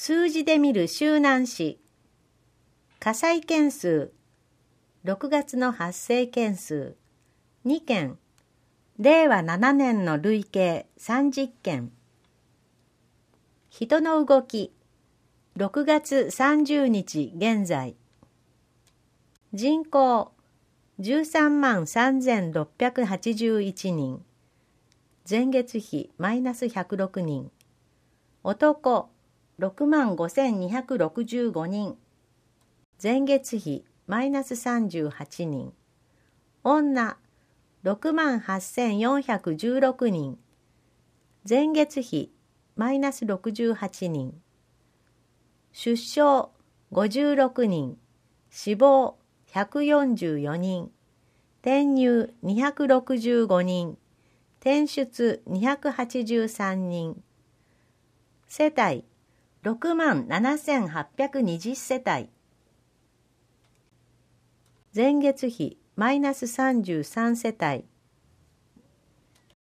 数字で見る周南市。火災件数。6月の発生件数。2件。令和7年の累計30件。人の動き。6月30日現在。人口。133681人。前月比マイナス106人。男。65265人。前月比マイナス38人。女。68416人。前月比マイナス68人。出生56人。死亡144人。転入265人。転出283人。世帯67820世帯。前月比マイナス33世帯。